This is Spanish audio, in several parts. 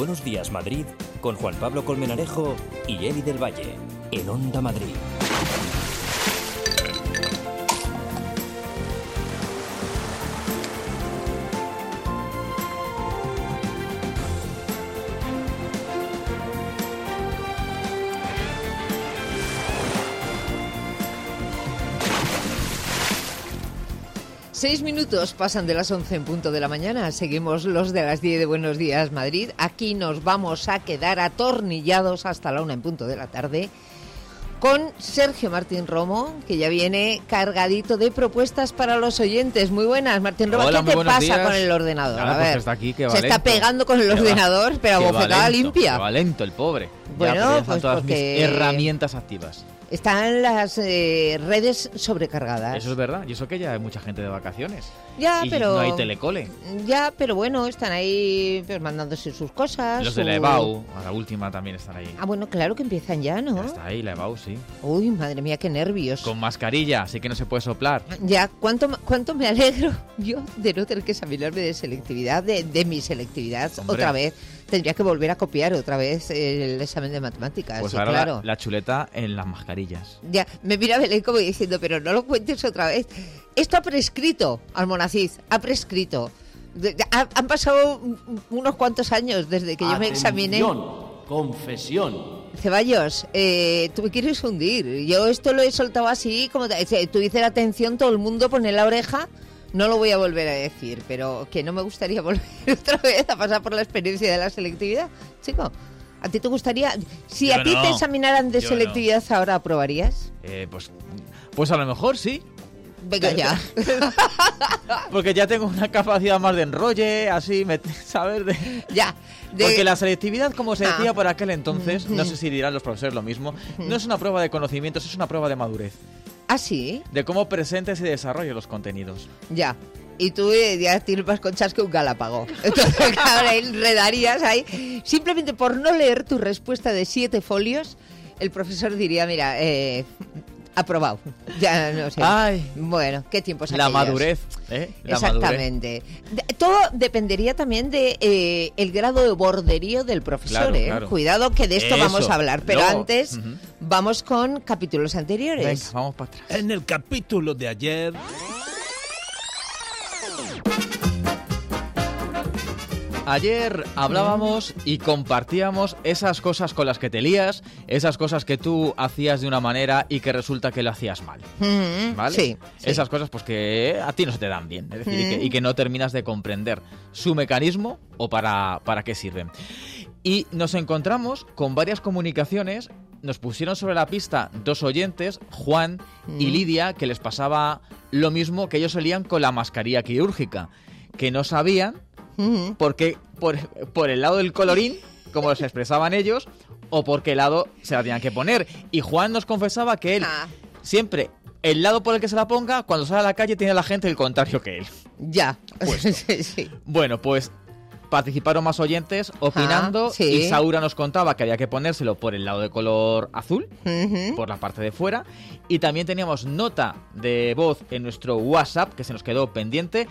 Buenos Días Madrid con Juan Pablo Colmenarejo y Eli del Valle en Onda Madrid. Seis minutos pasan de las 11 en punto de la mañana. Seguimos los de las 10 de Buenos Días Madrid. Aquí nos vamos a quedar atornillados hasta la 1 en punto de la tarde con Sergio Martín Romo, que ya viene cargadito de propuestas para los oyentes. Muy buenas, Martín Romo. Hola, ¿Qué te pasa días con el ordenador? Nada, a ver, pues está aquí, que va se lento. está pegando con el ordenador, pero a bofetada limpia. Va lento el pobre. Bueno, ya, están pues todas porque mis herramientas activas. Están las redes sobrecargadas. Eso es verdad, y eso que ya hay mucha gente de vacaciones. Ya, y pero no hay telecole. Ya, pero bueno, están ahí pues, mandándose sus cosas. Los de la EBAU, a la última también están ahí. Ah, bueno, claro que empiezan ya, ¿no? Ya está ahí, la EBAU, sí. Uy, madre mía, qué nervios. Con mascarilla, así que no se puede soplar. Ya, ¿cuánto me alegro yo de no tener que examinarme de selectividad, de mi selectividad. Hombre. Otra vez. Tendría que volver a copiar otra vez el examen de matemáticas. Pues sí, ahora claro. la chuleta en las mascarillas. Ya, me mira Belén como diciendo, pero no lo cuentes otra vez. Esto ha prescrito, Almonacid, ha prescrito. Han pasado unos cuantos años desde que yo me examiné. Confesión. Ceballos, tú me quieres hundir. Yo esto lo he soltado así, como tú dices la atención, todo el mundo pone la oreja. No lo voy a volver a decir, pero que no me gustaría volver otra vez a pasar por la experiencia de la selectividad. Chico, ¿a ti te gustaría? Si Yo a ti no. te examinaran de Yo selectividad ahora, ¿aprobarías? Pues a lo mejor sí. Venga ya. Porque ya tengo una capacidad más de enrolle, así, ¿sabes? Ya. Porque la selectividad, como se decía por aquel entonces, no sé si dirán los profesores lo mismo, no es una prueba de conocimientos, es una prueba de madurez. ¿Ah, sí? De cómo presentes y desarrolles los contenidos. Ya. Y tú ya tienes más conchas que un galápago. Entonces, claro, enredarías ahí. Simplemente por no leer tu respuesta de 7 folios, el profesor diría, mira, aprobado. Ya no sé. Ay, bueno, qué tiempos la aquellos. madurez, ¿eh? La Exactamente. Todo dependería también de el grado de borderío del profesor, Claro, ¿eh? claro. Cuidado que de esto Eso. vamos a hablar, pero Luego, antes vamos con capítulos anteriores. Venga, vamos para atrás. En el capítulo de ayer... Ayer hablábamos y compartíamos esas cosas con las que te lías, esas cosas que tú hacías de una manera y que resulta que lo hacías mal. ¿Vale? Sí. Esas cosas pues que a ti no se te dan bien, es decir, y que no terminas de comprender su mecanismo o para qué sirven. Y nos encontramos con varias comunicaciones. Nos pusieron sobre la pista 2 oyentes, Juan y Lidia, que les pasaba lo mismo que ellos solían con la mascarilla quirúrgica, que no sabían porque por el lado del colorín, como se expresaban ellos, o por qué lado se la tenían que poner. Y Juan nos confesaba que él siempre, el lado por el que se la ponga, cuando sale a la calle tiene a la gente el contrario que él. Ya. Sí. Bueno, pues participaron más oyentes opinando sí. y Saura nos contaba que había que ponérselo por el lado de color azul, por la parte de fuera, y también teníamos nota de voz en nuestro WhatsApp que se nos quedó pendiente,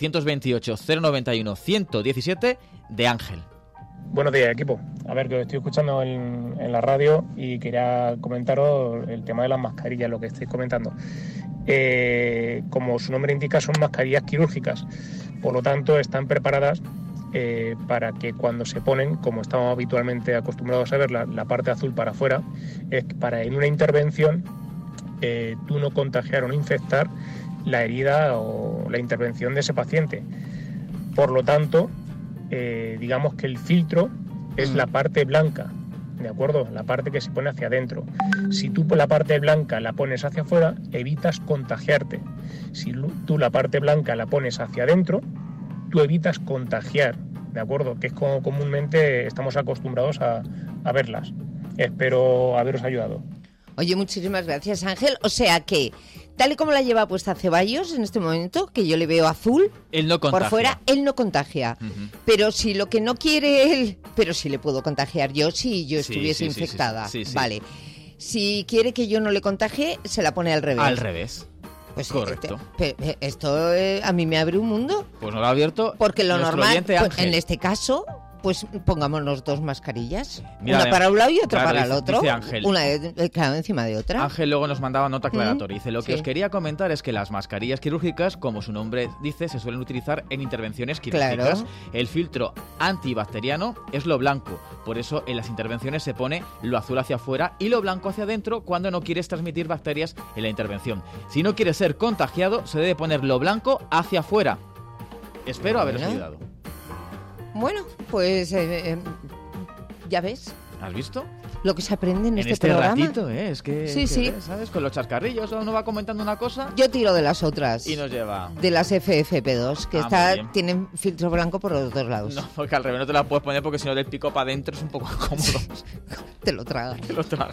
628-091-117 de Ángel. Buenos días, equipo. A ver, que os estoy escuchando en la radio y quería comentaros el tema de las mascarillas, lo que estáis comentando. Como su nombre indica, son mascarillas quirúrgicas, por lo tanto están preparadas para que cuando se ponen, como estamos habitualmente acostumbrados a ver, la parte azul para afuera, es para en una intervención tú no contagiar o no infectar la herida o la intervención de ese paciente. Por lo tanto, digamos que el filtro es la parte blanca, ¿de acuerdo? La parte que se pone hacia adentro. Si tú la parte blanca la pones hacia afuera, evitas contagiarte. Si tú la parte blanca la pones hacia adentro, tú evitas contagiar, ¿de acuerdo? Que es como comúnmente estamos acostumbrados a verlas. Espero haberos ayudado. Oye, muchísimas gracias, Ángel. O sea que, tal y como la lleva puesta Ceballos en este momento, que yo le veo azul, Él no contagia. por fuera, él no contagia. Pero si lo que no quiere él... Pero si le puedo contagiar yo si yo estuviese infectada. Sí. Vale. Si quiere que yo no le contagie, se la pone al revés. Al revés. Pues correcto. Esto a mí me abre un mundo. Pues no lo ha abierto. Porque lo nuestro normal, oyente pues, Ángel. en este caso, Pues pongámonos 2 mascarillas. Mira, una para un lado y otra claro, para el otro. dice Ángel. Una claro, encima de otra. Ángel luego nos mandaba nota aclaratoria. Dice, lo que Sí. os quería comentar es que las mascarillas quirúrgicas, como su nombre dice, se suelen utilizar en intervenciones quirúrgicas. Claro. El filtro antibacteriano es lo blanco. Por eso en las intervenciones se pone lo azul hacia afuera y lo blanco hacia adentro cuando no quieres transmitir bacterias en la intervención. Si no quieres ser contagiado, se debe poner lo blanco hacia afuera. Espero haberos Bueno. ayudado. Bueno, pues ya ves ¿Has visto? lo que se aprende en En este programa. ratito, es que, Sí, que sí. ves, ¿sabes? Con los chascarrillos uno va comentando una cosa Yo tiro de las otras. y nos lleva... De las FFP2, que Ah, muy bien. tienen filtro blanco por los 2 lados. No, porque al revés no te la puedes poner porque si no del pico para adentro es un poco incómodo. Te lo tragas. Que lo tragas.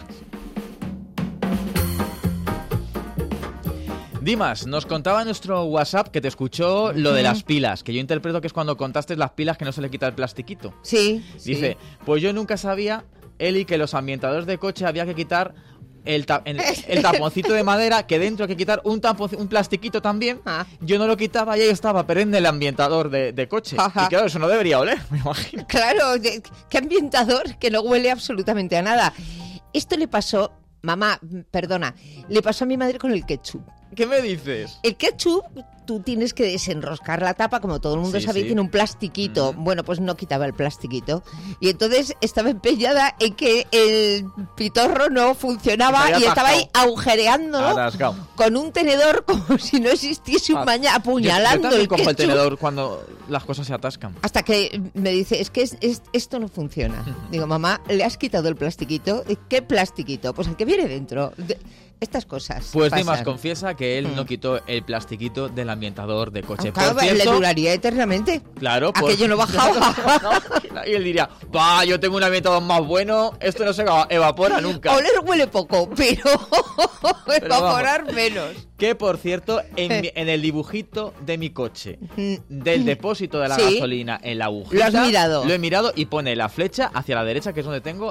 Dimas, nos contaba en nuestro WhatsApp que te escuchó lo de las pilas, que yo interpreto que es cuando contaste las pilas que no se le quita el plastiquito. Sí. Dice, pues yo nunca sabía, Eli, que los ambientadores de coche había que quitar el taponcito de madera, que dentro hay que quitar un plastiquito también. Ah. Yo no lo quitaba y ahí estaba, pero en el ambientador de coche. Ajá. Y claro, eso no debería oler, me imagino. Claro, qué ambientador que no huele absolutamente a nada. Esto le pasó, mamá, perdona, le pasó a mi madre con el ketchup. ¿Qué me dices? El ketchup, tú tienes que desenroscar la tapa, como todo el mundo Sí, sabe, sí. tiene un plastiquito. Bueno, pues no quitaba el plastiquito. Y entonces estaba empeñada en que el pitorro no funcionaba Se había y estaba ahí atascado. agujereándolo Atascado. con un tenedor como si no existiese un mañana, Yo apuñalando también el cojo el ketchup. tenedor cuando las cosas se atascan. Hasta que me dice, es que esto no funciona. Digo, mamá, ¿le has quitado el plastiquito? ¿Qué plastiquito? Pues el que viene dentro. Estas cosas Pues pasan. Dimas confiesa que él no quitó el plastiquito del ambientador de coche. Claro, Por cierto, le duraría eternamente. claro, por- Aquello no bajaba. Y él diría, va, yo tengo un ambientador más bueno, esto no se evapora nunca. Oler huele poco, pero evaporar menos. Que por cierto, en el dibujito de mi coche, del depósito de la Sí. gasolina en la agujita, Lo has mirado. Lo he mirado y pone la flecha hacia la derecha, que es donde tengo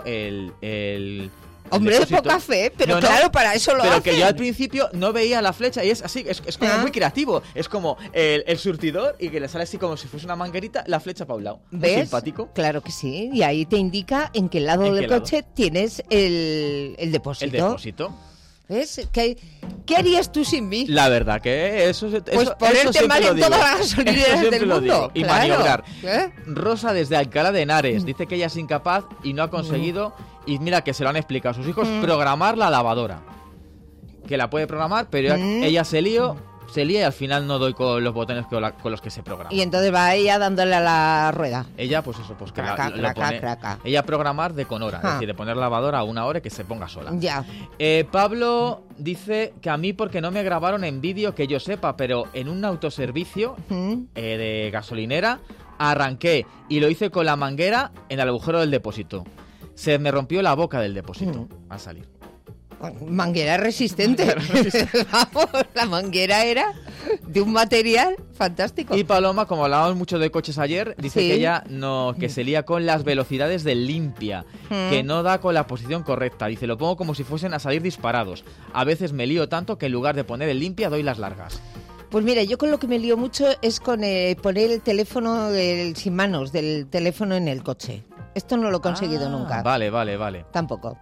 el Hombre, es depósito. poca fe, pero No, no, claro, para eso lo pero hacen. que yo al principio no veía la flecha y es así, es como Ah. muy creativo. Es como el surtidor y que le sale así como si fuese una manguerita, la flecha para un lado. Muy ¿Ves? simpático. Claro que sí. Y ahí te indica en qué lado ¿En del qué lado? coche tienes el depósito. El depósito. ¿Ves? ¿Qué harías tú sin mí? La verdad que eso Pues ponerte mal en todas las gasolineras siempre del lo mundo. digo. Y Claro. maniobrar. ¿Eh? Rosa desde Alcalá de Henares dice que ella es incapaz y no ha conseguido, y mira que se lo han explicado a sus hijos, programar la lavadora. Que la puede programar, pero ella se lía y al final no doy con los botones con los que se programa. Y entonces va ella dándole a la rueda. Ella, pues eso, pues que Craca, lo craca, pone. craca. Ella programar de con hora, es Ah. decir, de poner la lavadora a una hora y que se ponga sola. Ya. Pablo dice que a mí porque no me grabaron en vídeo que yo sepa, pero en un autoservicio de gasolinera arranqué y lo hice con la manguera en el agujero del depósito. Se me rompió la boca del depósito al salir. Manguera resistente. Vamos, la manguera era de un material fantástico. Y Paloma, como hablábamos mucho de coches ayer, dice Sí. que ella que se lía con las velocidades del limpia, que no da con la posición correcta. Dice, lo pongo como si fuesen a salir disparados. A veces me lío tanto que en lugar de poner el limpia doy las largas. Pues mira, yo con lo que me lío mucho es con poner el teléfono sin manos del teléfono en el coche. Esto no lo he conseguido nunca. Vale. Tampoco.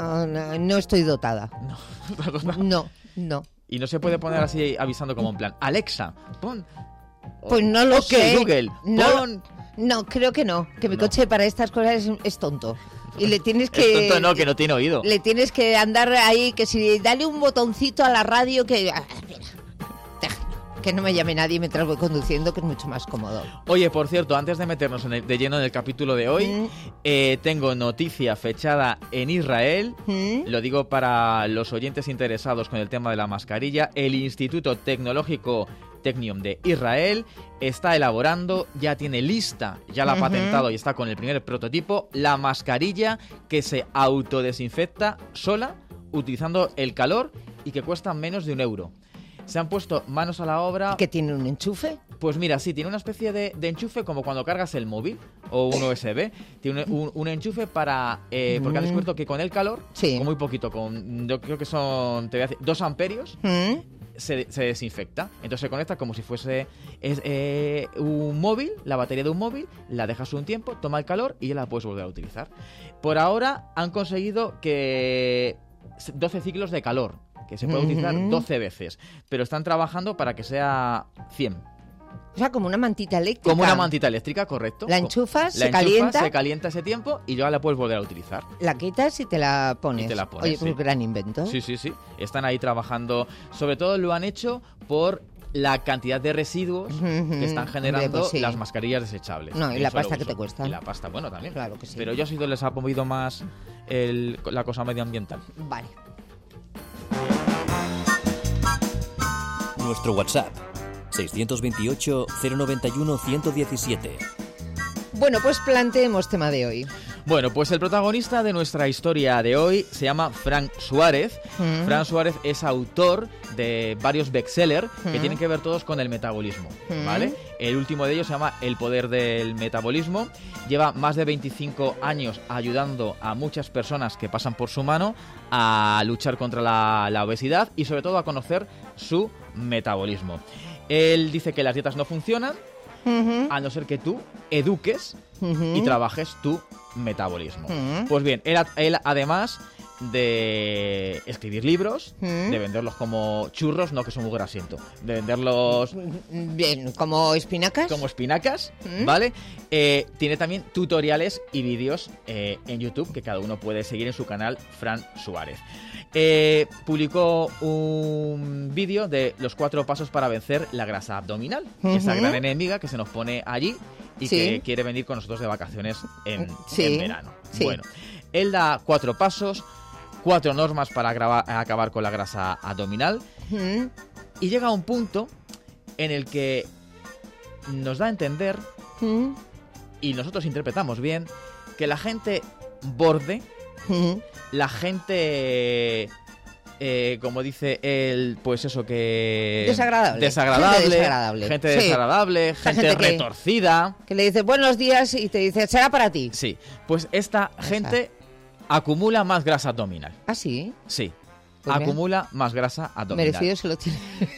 No estoy dotada. No. Y no se puede poner así avisando como en plan, Alexa, pon... Pues no lo Ok, sé. Google, pon... No, creo que no. Que mi No. coche para estas cosas es tonto. Y le tienes Es que... tonto, no, que no tiene oído. Le tienes que andar ahí, que si dale un botoncito a la radio que... mira, que no me llame nadie mientras voy conduciendo, que es mucho más cómodo. Oye, por cierto, antes de meternos de lleno en el capítulo de hoy, tengo noticia fechada en Israel. Lo digo para los oyentes interesados con el tema de la mascarilla. El Instituto Tecnológico Technium de Israel está elaborando, ya tiene lista, ya la ha patentado y está con el primer prototipo, la mascarilla que se autodesinfecta sola utilizando el calor y que cuesta menos de €1. Se han puesto manos a la obra. ¿Que tiene un enchufe? Pues mira, sí, tiene una especie de enchufe como cuando cargas el móvil o un USB. Tiene un enchufe para... porque han descubierto que con el calor, Sí. con muy poquito, yo creo que son, te voy a decir, 2 amperios, se desinfecta. Entonces se conecta como si fuese un móvil, la batería de un móvil, la dejas un tiempo, toma el calor y ya la puedes volver a utilizar. Por ahora han conseguido que 12 ciclos de calor, que se puede utilizar 12 veces, pero están trabajando para que sea 100. O sea, como una mantita eléctrica. Como una mantita eléctrica, correcto. La enchufas, se calienta ese tiempo y ya la puedes volver a utilizar. La quitas y te la pones. Y te la pones, Oye, sí. pues gran invento. Sí. Están ahí trabajando. Sobre todo lo han hecho por la cantidad de residuos que están generando Hombre, pues sí. las mascarillas desechables. No, y De la un solo pasta que uso. te cuesta. Y la pasta, bueno, también. Claro que sí. Pero yo sí les ha movido más la cosa medioambiental. Vale. Nuestro WhatsApp 628 091 117. Bueno, pues planteemos tema de hoy. Bueno, pues el protagonista de nuestra historia de hoy se llama Frank Suárez. Frank Suárez es autor de varios bestsellers que tienen que ver todos con el metabolismo, ¿vale? El último de ellos se llama El poder del metabolismo. Lleva más de 25 años ayudando a muchas personas que pasan por su mano a luchar contra la obesidad y sobre todo a conocer su metabolismo. Él dice que las dietas no funcionan a no ser que tú eduques y trabajes tu metabolismo. Pues bien, él además de escribir libros, de venderlos como churros, no que son muy grasiento, de venderlos Bien, ¿como espinacas? como espinacas, ¿vale? Tiene también tutoriales y vídeos en YouTube que cada uno puede seguir en su canal Frank Suárez. Publicó un vídeo de los 4 pasos para vencer la grasa abdominal, esa gran enemiga que se nos pone allí y que quiere venir con nosotros de vacaciones en verano. Sí. Bueno, él da 4 pasos, 4 normas para acabar con la grasa abdominal y llega a un punto en el que nos da a entender y nosotros interpretamos bien que la gente borde, la gente, como dice él, pues eso que... Desagradable. Gente Sí. desagradable, gente gente que- retorcida. Que le dices buenos días y te dice, será para ti. Sí, pues esta gente acumula más grasa abdominal. ¿Ah, sí? Sí, Pues mira. acumula más grasa abdominal. Merecido se lo tiene.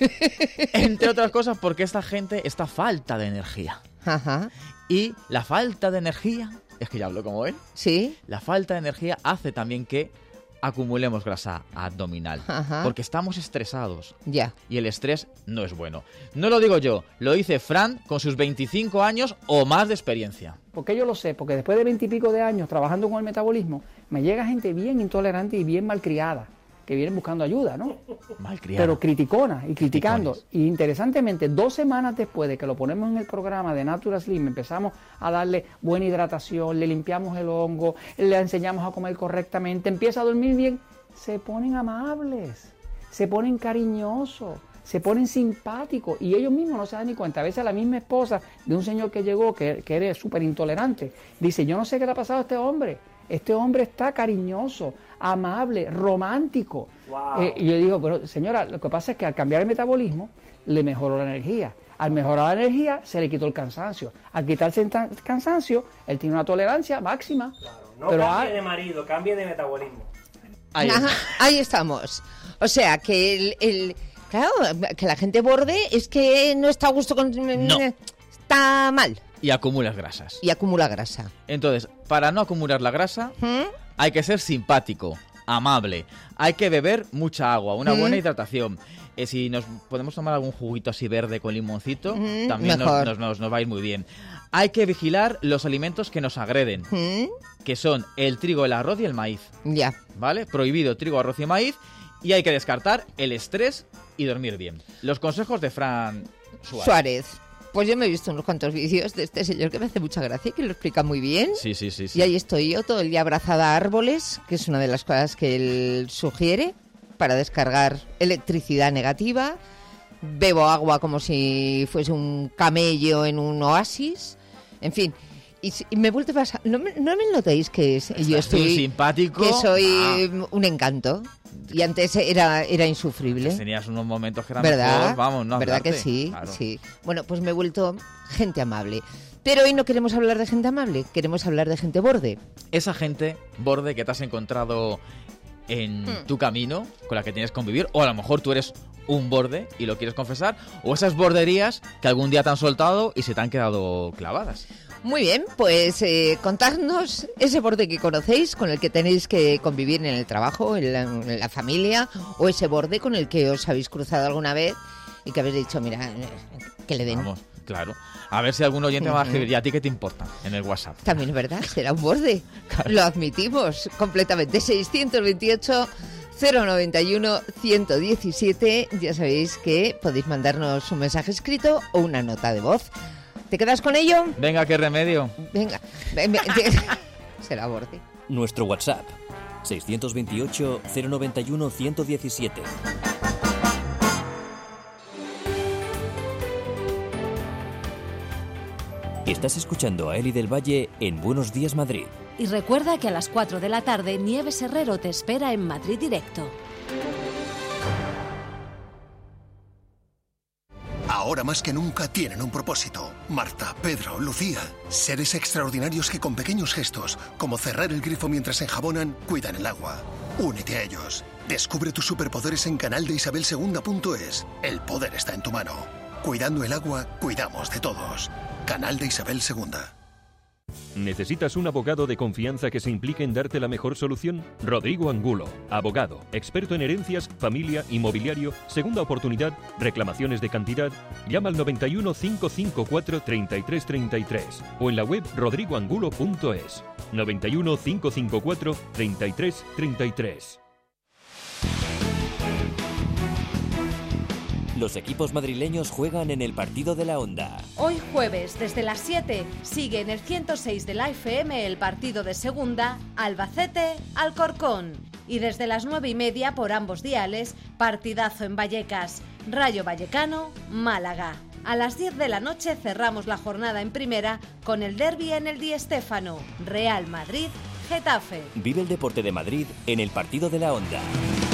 Entre otras cosas porque esta gente está falta de energía. Ajá. Y la falta de energía, es que ya hablo como él, ¿Sí? la falta de energía hace también que acumulemos grasa abdominal. Ajá. Porque estamos estresados. Ya. Y el estrés no es bueno. No lo digo yo, lo dice Fran con sus 25 años o más de experiencia. Porque yo lo sé, porque después de 20 y pico de años trabajando con el metabolismo, me llega gente bien intolerante y bien malcriada, que vienen buscando ayuda, ¿no? Malcriado. Pero criticona y criticando. Criticones. Y interesantemente, 2 semanas después de que lo ponemos en el programa de Natural Slim, empezamos a darle buena hidratación, le limpiamos el hongo, le enseñamos a comer correctamente, empieza a dormir bien, se ponen amables, se ponen cariñosos, se ponen simpáticos y ellos mismos no se dan ni cuenta. A veces la misma esposa de un señor que llegó, que era súper intolerante, dice, yo no sé qué le ha pasado a este hombre. Este hombre está cariñoso, amable, romántico. Wow. Y yo digo, pero señora, lo que pasa es que al cambiar el metabolismo, le mejoró la energía. Al mejorar la energía, se le quitó el cansancio. Al quitarse el cansancio, él tiene una tolerancia máxima. Claro, no pero cambie de marido, cambie de metabolismo. Ahí Ajá, está. ahí estamos. O sea, que claro, que la gente borde es que no está a gusto con... No. Está mal Y acumulas grasas. y acumula grasa. Entonces, para no acumular la grasa, hay que ser simpático, amable, hay que beber mucha agua, una buena hidratación. Si nos podemos tomar algún juguito así verde con limoncito, también mejor. nos va a ir muy bien. Hay que vigilar los alimentos que nos agreden, que son el trigo, el arroz y el maíz, Ya. ¿vale? Prohibido trigo, arroz y maíz, y hay que descartar el estrés y dormir bien. Los consejos de Fran Suárez. Pues yo me he visto unos cuantos vídeos de este señor que me hace mucha gracia y que lo explica muy bien. Sí. Y ahí estoy yo todo el día abrazada a árboles, que es una de las cosas que él sugiere para descargar electricidad negativa. Bebo agua como si fuese un camello en un oasis. En fin, y me he vuelto a pasar. ¿No me notéis que yo Estás muy estoy simpático. que soy un encanto? Y antes era insufrible. Tenías unos momentos que eran ¿Verdad? mejor, vamos, no ¿Verdad que hablarte. sí? Claro. Sí. Bueno, pues me he vuelto gente amable. Pero hoy no queremos hablar de gente amable, queremos hablar de gente borde. Esa gente borde que te has encontrado en tu camino, con la que tienes que convivir, o a lo mejor tú eres un borde y lo quieres confesar, o esas borderías que algún día te han soltado y se te han quedado clavadas. Muy bien, pues contadnos ese borde que conocéis, con el que tenéis que convivir en el trabajo, en la familia, o ese borde con el que os habéis cruzado alguna vez y que habéis dicho, mira, que le den. Vamos, claro. A ver si algún oyente va a escribir, ¿y a ti qué te importa? En el WhatsApp. También es verdad, será un borde. Claro. Lo admitimos completamente. 628 091 117. Ya sabéis que podéis mandarnos un mensaje escrito o una nota de voz. ¿Te quedas con ello? Venga, qué remedio. Venga. Será borde. Nuestro WhatsApp, 628 091 117. Estás escuchando a Eli del Valle en Buenos Días Madrid. Y recuerda que a las 4 de la tarde Nieves Herrero te espera en Madrid Directo. Ahora más que nunca tienen un propósito. Marta, Pedro, Lucía. Seres extraordinarios que con pequeños gestos, como cerrar el grifo mientras enjabonan, cuidan el agua. Únete a ellos. Descubre tus superpoderes en canaldeisabelsegunda.es. El poder está en tu mano. Cuidando el agua, cuidamos de todos. Canal de Isabel II. ¿Necesitas un abogado de confianza que se implique en darte la mejor solución? Rodrigo Angulo, abogado, experto en herencias, familia, inmobiliario, segunda oportunidad, reclamaciones de cantidad. Llama al 91 554 3333 o en la web rodrigoangulo.es. 91 554 3333. Los equipos madrileños juegan en el partido de la Onda. Hoy jueves, desde las 7, sigue en el 106 de la FM el partido de segunda Albacete-Alcorcón. Y desde las 9:30 por ambos diales, partidazo en Vallecas, Rayo Vallecano-Málaga. A las 10 de la noche cerramos la jornada en primera con el derbi en el Di Stéfano, Real Madrid-Getafe. Vive el deporte de Madrid en el partido de la Onda.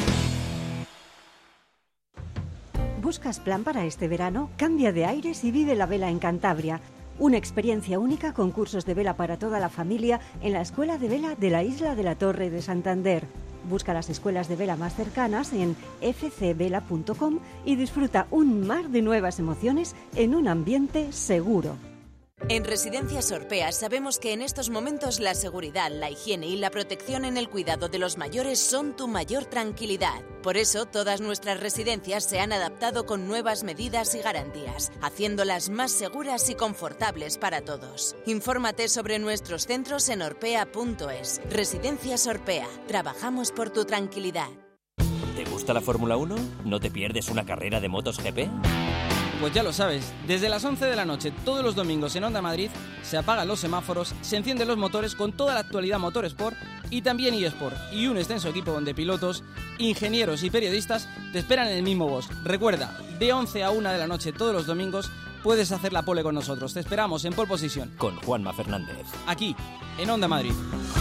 ¿Buscas plan para este verano? Cambia de aires y vive la vela en Cantabria. Una experiencia única con cursos de vela para toda la familia en la Escuela de Vela de la Isla de la Torre de Santander. Busca las escuelas de vela más cercanas en fcvela.com y disfruta un mar de nuevas emociones en un ambiente seguro. En Residencias Orpea sabemos que en estos momentos la seguridad, la higiene y la protección en el cuidado de los mayores son tu mayor tranquilidad. Por eso, todas nuestras residencias se han adaptado con nuevas medidas y garantías, haciéndolas más seguras y confortables para todos. Infórmate sobre nuestros centros en orpea.es. Residencias Orpea. Trabajamos por tu tranquilidad. ¿Te gusta la Fórmula 1? ¿No te pierdes una carrera de motos GP? Pues ya lo sabes, desde las 11 de la noche todos los domingos en Onda Madrid se apagan los semáforos, se encienden los motores con toda la actualidad Motorsport y también eSport, y un extenso equipo donde pilotos, ingenieros y periodistas te esperan en el mismo box. Recuerda, de 11 a 1 de la noche todos los domingos puedes hacer la pole con nosotros. Te esperamos en Pole Position. Con Juanma Fernández. Aquí, en Onda Madrid.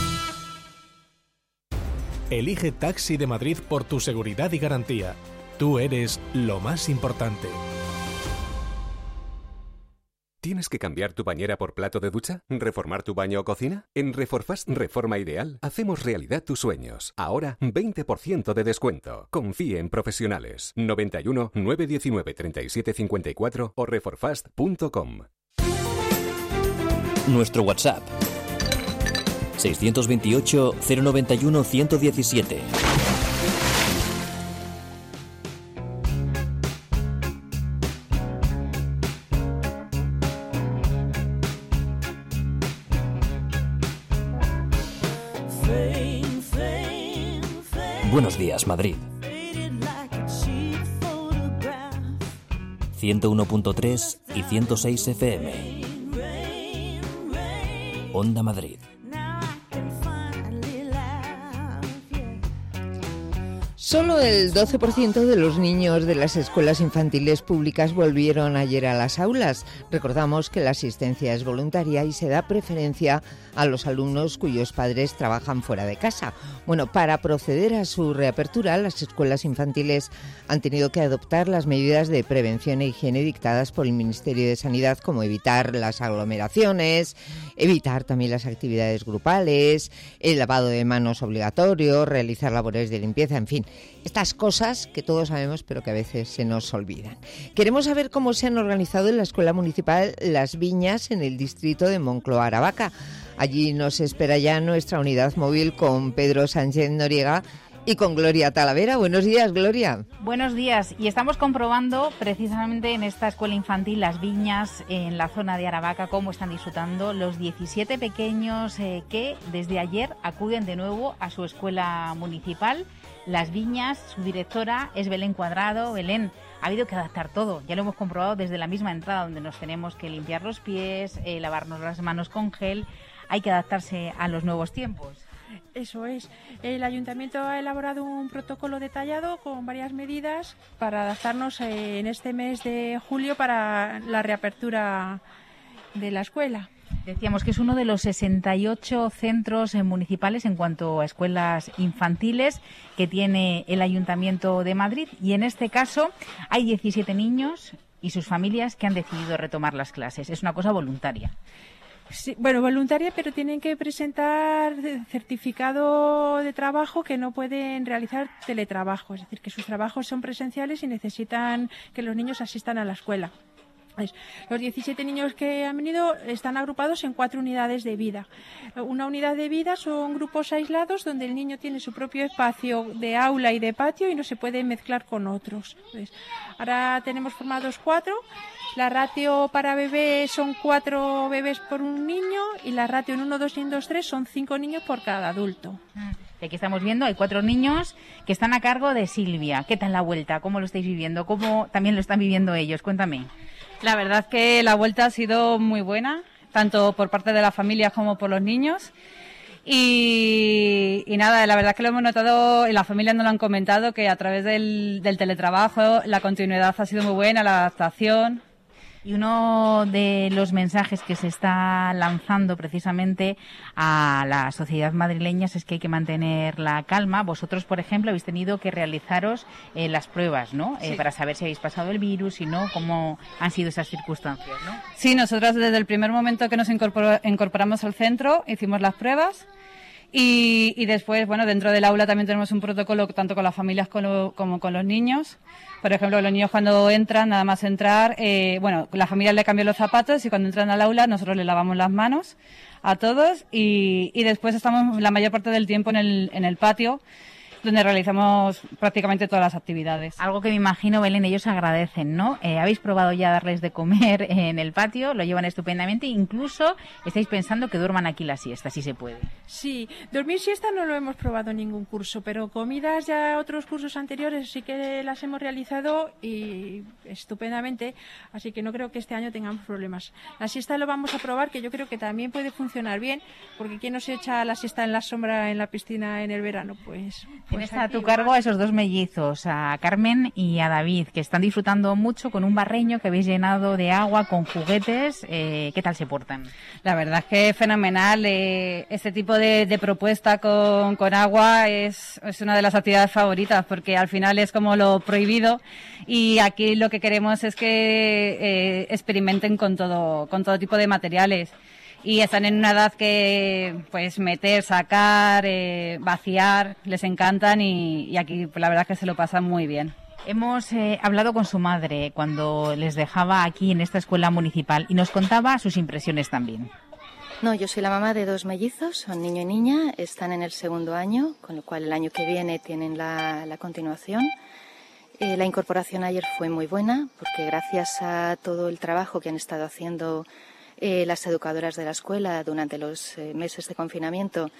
Elige Taxi de Madrid por tu seguridad y garantía. Tú eres lo más importante. ¿Tienes que cambiar tu bañera por plato de ducha? ¿Reformar tu baño o cocina? En Reforfast Reforma Ideal hacemos realidad tus sueños. Ahora 20% de descuento. Confíe en profesionales. 91 919 37 54 o reforfast.com. Nuestro WhatsApp 628 091 117. Buenos días, Madrid. 101.3 y 106 FM. Onda Madrid. Solo el 12% de los niños de las escuelas infantiles públicas volvieron ayer a las aulas. Recordamos que la asistencia es voluntaria y se da preferencia a los alumnos cuyos padres trabajan fuera de casa. Bueno, para proceder a su reapertura, las escuelas infantiles han tenido que adoptar las medidas de prevención e higiene dictadas por el Ministerio de Sanidad, como evitar las aglomeraciones, evitar también las actividades grupales, el lavado de manos obligatorio, realizar labores de limpieza, en fin. Estas cosas que todos sabemos pero que a veces se nos olvidan. Queremos saber cómo se han organizado en la Escuela Municipal Las Viñas en el distrito de Moncloa Aravaca. Allí nos espera ya nuestra unidad móvil con Pedro Sánchez Noriega y con Gloria Talavera. Buenos días, Gloria. Buenos días. Y estamos comprobando precisamente en esta escuela infantil Las Viñas, en la zona de Aravaca, cómo están disfrutando los 17 pequeños que desde ayer acuden de nuevo a su escuela municipal. Las Viñas, su directora es Belén Cuadrado. Belén, ha habido que adaptar todo. Ya lo hemos comprobado desde la misma entrada, donde nos tenemos que limpiar los pies, lavarnos las manos con gel. Hay que adaptarse a los nuevos tiempos. Eso es. El Ayuntamiento ha elaborado un protocolo detallado con varias medidas para adaptarnos en este mes de julio para la reapertura de la escuela. Decíamos que es uno de los 68 centros municipales en cuanto a escuelas infantiles que tiene el Ayuntamiento de Madrid, y en este caso hay 17 niños y sus familias que han decidido retomar las clases. Es una cosa voluntaria. Sí, bueno, voluntaria, pero tienen que presentar certificado de trabajo que no pueden realizar teletrabajo, es decir, que sus trabajos son presenciales y necesitan que los niños asistan a la escuela. Los 17 niños que han venido están agrupados en 4 unidades de vida. Una unidad de vida son grupos aislados donde el niño tiene su propio espacio de aula y de patio y no se puede mezclar con otros. Entonces, ahora tenemos formados 4. La ratio para bebés son 4 bebés por un niño y la ratio en 1, 2 y en 2, 3 son 5 niños por cada adulto. Y aquí estamos viendo, hay 4 niños que están a cargo de Silvia. ¿Qué tal la vuelta? ¿Cómo lo estáis viviendo? ¿Cómo también lo están viviendo ellos? Cuéntame. La verdad que la vuelta ha sido muy buena, tanto por parte de las familias como por los niños. Y nada, la verdad que lo hemos notado, y las familias nos lo han comentado, que a través del teletrabajo la continuidad ha sido muy buena, la adaptación. Y uno de los mensajes que se está lanzando precisamente a la sociedad madrileña es que hay que mantener la calma. Vosotros, por ejemplo, habéis tenido que realizaros las pruebas, ¿no? Sí. Para saber si habéis pasado el virus y no, cómo han sido esas circunstancias, ¿no? Sí, nosotras desde el primer momento que nos incorporamos al centro hicimos las pruebas. Y después, bueno, dentro del aula también tenemos un protocolo tanto con las familias como con los niños. Por ejemplo, los niños cuando entran, nada más entrar, la familia le cambia los zapatos y cuando entran al aula nosotros les lavamos las manos a todos y después estamos la mayor parte del tiempo en el patio, donde realizamos prácticamente todas las actividades. Algo que me imagino, Belén, ellos agradecen, ¿no? ¿Habéis probado ya darles de comer en el patio? Lo llevan estupendamente. Incluso estáis pensando que duerman aquí la siesta, si se puede. Sí, dormir siesta no lo hemos probado en ningún curso, pero comidas ya otros cursos anteriores sí que las hemos realizado y estupendamente, así que no creo que este año tengamos problemas. La siesta lo vamos a probar, que yo creo que también puede funcionar bien, porque ¿quién no se echa la siesta en la sombra en la piscina en el verano? Pues tienes a tu cargo a esos 2 mellizos, a Carmen y a David, que están disfrutando mucho con un barreño que habéis llenado de agua, con juguetes. ¿Qué tal se portan? La verdad es que es fenomenal. Este tipo de propuesta con agua es una de las actividades favoritas, porque al final es como lo prohibido y aquí lo que queremos es que experimenten con todo tipo de materiales. Y están en una edad que, pues, meter, sacar, vaciar, les encantan y aquí pues, la verdad es que se lo pasan muy bien. Hemos hablado con su madre cuando les dejaba aquí en esta escuela municipal y nos contaba sus impresiones también. No, yo soy la mamá de 2 mellizos, son niño y niña, están en el 2º año, con lo cual el año que viene tienen la continuación. La incorporación ayer fue muy buena porque gracias a todo el trabajo que han estado haciendo las educadoras de la escuela durante los meses de confinamiento,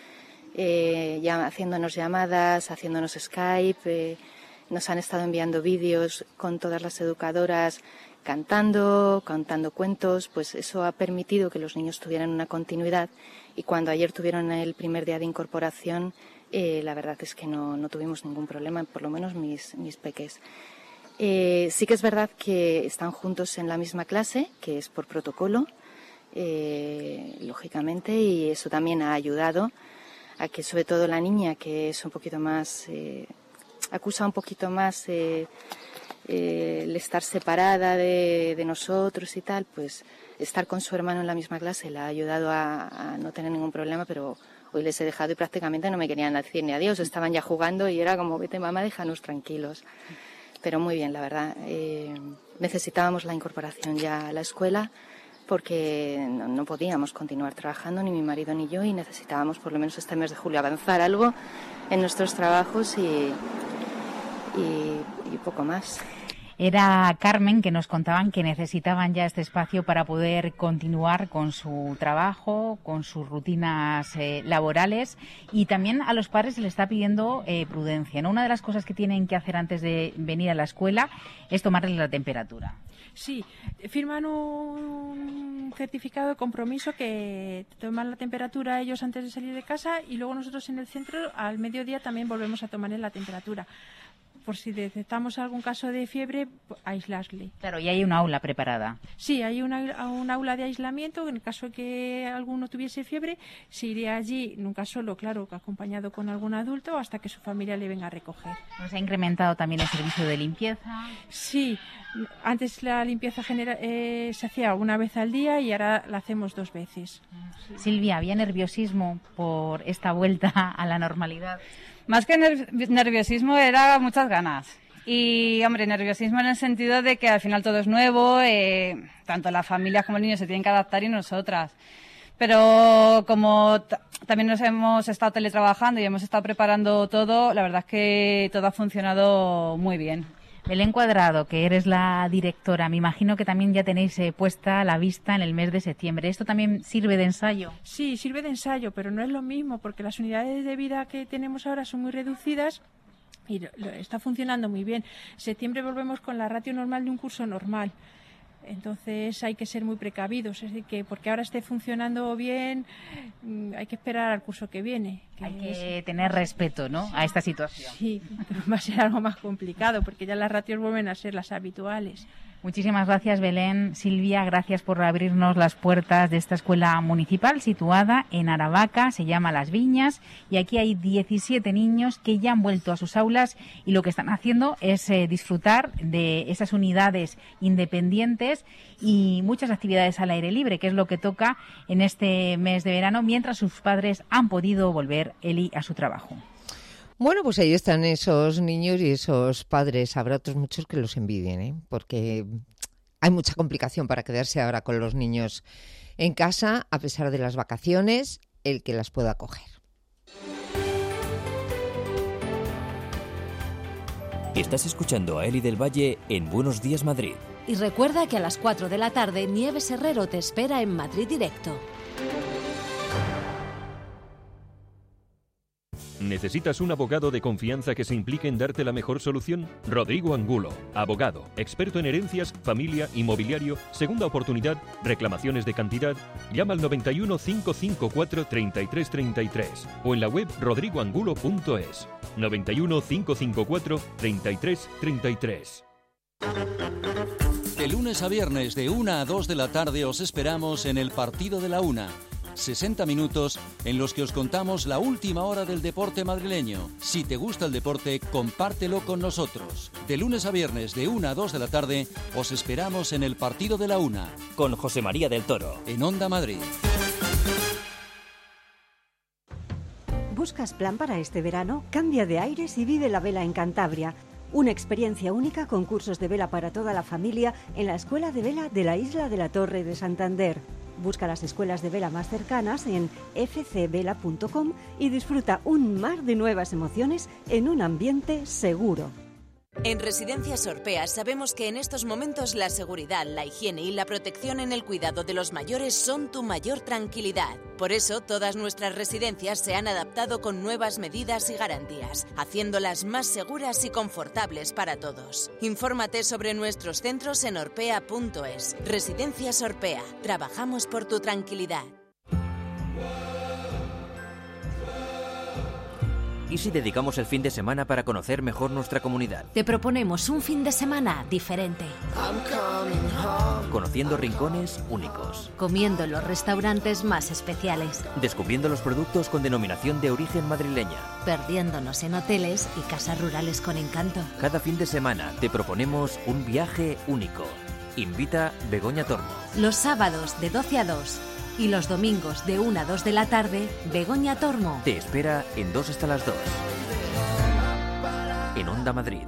ya haciéndonos llamadas, haciéndonos Skype, nos han estado enviando vídeos con todas las educadoras contando cuentos, pues eso ha permitido que los niños tuvieran una continuidad y cuando ayer tuvieron el primer día de incorporación, la verdad es que no tuvimos ningún problema, por lo menos mis peques. Sí que es verdad que están juntos en la misma clase, que es por protocolo, lógicamente, y eso también ha ayudado a que sobre todo la niña, que es un poquito más, acusa un poquito más el estar separada de nosotros y tal, pues estar con su hermano en la misma clase le ha ayudado a no tener ningún problema, pero Hoy les he dejado y prácticamente no me querían decir ni adiós, estaban ya jugando y era como, vete mamá, déjanos tranquilos. Pero muy bien, la verdad. Necesitábamos la incorporación ya a la escuela porque no podíamos continuar trabajando, ni mi marido ni yo, y necesitábamos por lo menos este mes de julio avanzar algo en nuestros trabajos y poco más. Era Carmen, que nos contaban que necesitaban ya este espacio para poder continuar con su trabajo, con sus rutinas laborales, y también a los padres se les está pidiendo prudencia, ¿no? Una de las cosas que tienen que hacer antes de venir a la escuela es tomarles la temperatura. Sí, firman un certificado de compromiso que toman la temperatura ellos antes de salir de casa, y luego nosotros en el centro al mediodía también volvemos a tomarles la temperatura. Por si detectamos algún caso de fiebre, aislarle. Claro, y hay un aula preparada. Sí, hay un aula de aislamiento. En el caso de que alguno tuviese fiebre, se iría allí, nunca solo, claro, acompañado con algún adulto, hasta que su familia le venga a recoger. ¿Se ha incrementado también el servicio de limpieza? Sí, antes la limpieza general se hacía una vez al día y ahora la hacemos 2 veces. Silvia, ¿había nerviosismo por esta vuelta a la normalidad? Más que nerviosismo, era muchas ganas. Y, hombre, nerviosismo en el sentido de que al final todo es nuevo, tanto las familias como los niños se tienen que adaptar y nosotras. Pero como también nos hemos estado teletrabajando y hemos estado preparando todo, la verdad es que todo ha funcionado muy bien. Belén Cuadrado, que eres la directora, me imagino que también ya tenéis puesta la vista en el mes de septiembre. ¿Esto también sirve de ensayo? Sí, sirve de ensayo, pero no es lo mismo, porque las unidades de vida que tenemos ahora son muy reducidas y está funcionando muy bien. En septiembre volvemos con la ratio normal de un curso normal. Entonces hay que ser muy precavidos, es decir, que porque ahora esté funcionando bien, hay que esperar al curso que viene. Hay que tener respeto, ¿no?, a esta situación. Sí, pero va a ser algo más complicado porque ya las ratios vuelven a ser las habituales. Muchísimas gracias, Belén. Silvia, gracias por abrirnos las puertas de esta escuela municipal situada en Aravaca, se llama Las Viñas, y aquí hay 17 niños que ya han vuelto a sus aulas y lo que están haciendo es disfrutar de esas unidades independientes y muchas actividades al aire libre, que es lo que toca en este mes de verano, mientras sus padres han podido volver, Eli, a su trabajo. Bueno, pues ahí están esos niños y esos padres. Habrá otros muchos que los envidien, ¿eh? Porque hay mucha complicación para quedarse ahora con los niños en casa, a pesar de las vacaciones, el que las pueda coger. Estás escuchando a Eli del Valle en Buenos Días Madrid. Y recuerda que a las 4 de la tarde Nieves Herrero te espera en Madrid Directo. ¿Necesitas un abogado de confianza que se implique en darte la mejor solución? Rodrigo Angulo, abogado, experto en herencias, familia, inmobiliario, segunda oportunidad, reclamaciones de cantidad. Llama al 91 554 3333 o en la web rodrigoangulo.es. 91 554 3333. De lunes a viernes de 1 a 2 de la tarde os esperamos en el Partido de la Una. 60 minutos en los que os contamos la última hora del deporte madrileño. Si te gusta el deporte, compártelo con nosotros. De lunes a viernes de 1 a 2 de la tarde os esperamos en el Partido de la Una. Con José María del Toro. En Onda Madrid. ¿Buscas plan para este verano? Cambia de aires y vive la vela en Cantabria. Una experiencia única con cursos de vela para toda la familia en la Escuela de Vela de la Isla de la Torre de Santander. Busca las escuelas de vela más cercanas en fcvela.com y disfruta un mar de nuevas emociones en un ambiente seguro. En Residencias Orpea sabemos que en estos momentos la seguridad, la higiene y la protección en el cuidado de los mayores son tu mayor tranquilidad. Por eso, todas nuestras residencias se han adaptado con nuevas medidas y garantías, haciéndolas más seguras y confortables para todos. Infórmate sobre nuestros centros en orpea.es. Residencias Orpea. Trabajamos por tu tranquilidad. ¿Y si dedicamos el fin de semana para conocer mejor nuestra comunidad? Te proponemos un fin de semana diferente. Conociendo rincones únicos. Comiendo en los restaurantes más especiales. Descubriendo los productos con denominación de origen madrileña. Perdiéndonos en hoteles y casas rurales con encanto. Cada fin de semana te proponemos un viaje único. Invita Begoña Tormo. Los sábados de 12 a 2. Y los domingos de 1 a 2 de la tarde, Begoña Tormo. Te espera en 2 hasta las 2. En Onda Madrid.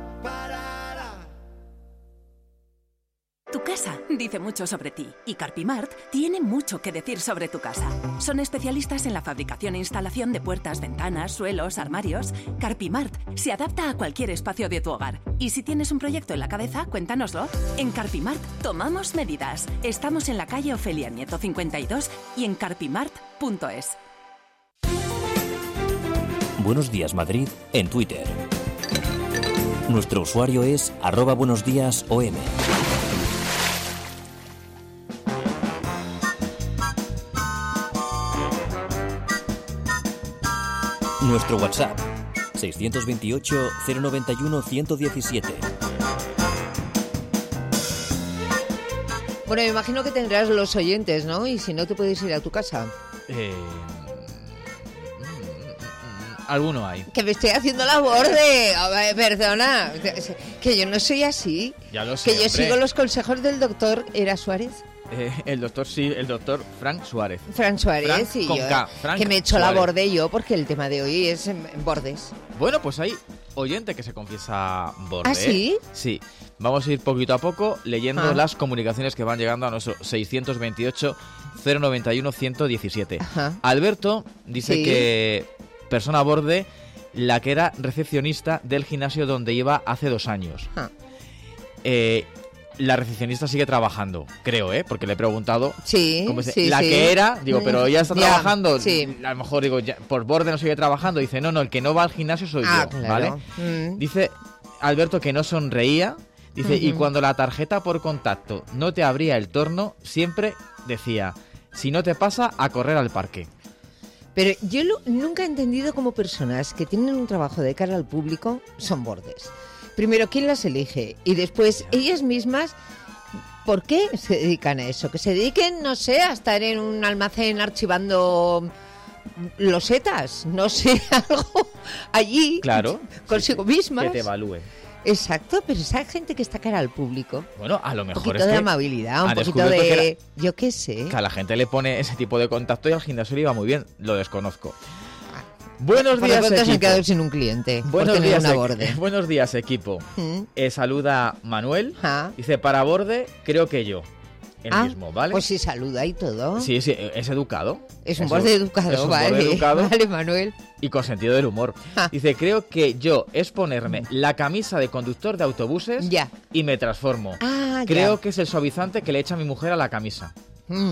Tu casa dice mucho sobre ti y Carpimart tiene mucho que decir sobre tu casa. Son especialistas en la fabricación e instalación de puertas, ventanas, suelos, armarios. Carpimart se adapta a cualquier espacio de tu hogar. Y si tienes un proyecto en la cabeza, cuéntanoslo. En Carpimart tomamos medidas. Estamos en la calle Ofelia Nieto 52 y en carpimart.es. Buenos días Madrid en Twitter. Nuestro usuario es @buenosdiasom. Nuestro WhatsApp, 628-091-117. Bueno, me imagino que tendrás los oyentes, ¿no? Y si no, te puedes ir a tu casa. Alguno hay. Que me estoy haciendo la borde. Perdona, que yo no soy así. Ya lo sé, que yo hombre. sigo los consejos del doctor Era Suárez. El doctor Frank Suárez. Frank Suárez, Frank y con yo, K, Frank que me he hecho Suárez. la borde yo, porque el tema de hoy es en bordes. Bueno, pues hay oyente que se confiesa borde. ¿Ah, sí? Sí. Vamos a ir poquito a poco leyendo Ah. las comunicaciones que van llegando a nuestro 628-091-117. Ajá. Alberto dice Sí. que persona borde, la que era recepcionista del gimnasio donde iba hace 2 años. Ah. La recepcionista sigue trabajando, creo, porque le he preguntado. Sí, cómo dice, sí, la sí. que era, digo, pero ya está Ya, trabajando. sí. A lo mejor digo, ya, por borde no sigue trabajando. Dice, no, el que no va al gimnasio soy yo, Claro. ¿vale? Dice Alberto que no sonreía. Dice, y Ujú. cuando la tarjeta por contacto no te abría el torno, siempre decía, si no te pasa, a correr al parque. Pero yo nunca he entendido cómo personas que tienen un trabajo de cara al público son bordes. Primero, ¿quién las elige? Y después, ellas mismas, ¿por qué se dedican a eso? Que se dediquen, no sé, a estar en un almacén archivando losetas, no sé, algo allí, Claro. consigo mismas. Que te evalúe. Exacto, pero esa gente que está cara al público, Bueno, a lo un mejor poquito es de que amabilidad, un ha poquito descubierto que de... Yo qué sé. que a la gente le pone ese tipo de contacto y al gimnasio le iba muy bien. Lo desconozco. Buenos Por lo días, pronto se han equipo. quedado sin un cliente por Buenos tener días, una borde. buenos días, equipo. Saluda Manuel. Ah. Dice, para borde, creo que yo. El mismo, ¿vale? Pues sí, saluda y todo. Sí, es educado. Es un borde educado, es un vale. borde educado Vale, Manuel. y con sentido del humor. Dice, creo que yo es ponerme la camisa de conductor de autobuses y me transformo. Ah, Creo ya. que es el suavizante que le echa mi mujer a la camisa. Mm,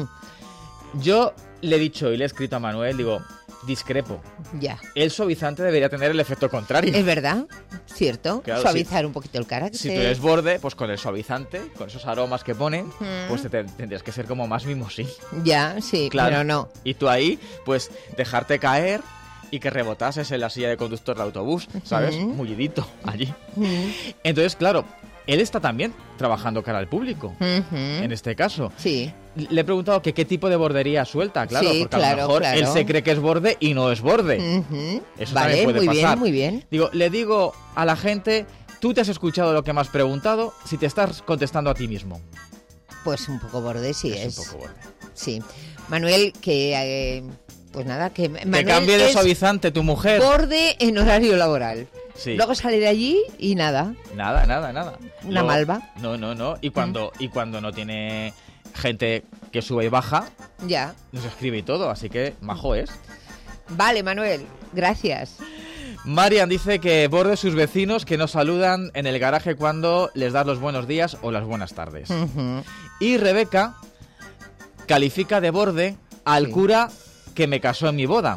Yo le he dicho y le he escrito a Manuel, digo, discrepo. ya. El suavizante debería tener el efecto contrario. Es verdad, cierto. Claro, Suavizar un poquito el carácter. Si tú eres borde, pues con el suavizante, con esos aromas que ponen, pues tendrías que ser como más mimosín. Ya, sí, Claro. pero no. Y tú ahí, pues dejarte caer y que rebotases en la silla de conductor de autobús, ¿sabes? Ujú. Mullidito allí. Mm, Entonces, claro, él está también trabajando cara al público, ujú. en este caso. Sí. Le he preguntado que qué tipo de bordería suelta, claro, Sí, porque a claro, lo mejor claro. él se cree que es borde y no es borde. Ujú. Eso Vale, también puede muy pasar. bien, muy bien. Digo, le digo a la gente, tú te has escuchado lo que me has preguntado, si te estás contestando a ti mismo. Pues un poco borde, sí es. un poco borde. Sí. Manuel, que... pues nada, que... Que Manuel cambie de es suavizante tu mujer. borde en horario laboral. Sí. Luego sale de allí y nada. Nada. Una malva. No. Y cuando no tiene gente que sube y baja, Ya. nos escribe y todo, así que majo es. Vale, Manuel, gracias. Marian dice que borde sus vecinos que nos saludan en el garaje cuando les das los buenos días o las buenas tardes. Ujú. Y Rebeca califica de borde al cura que me casó en mi boda.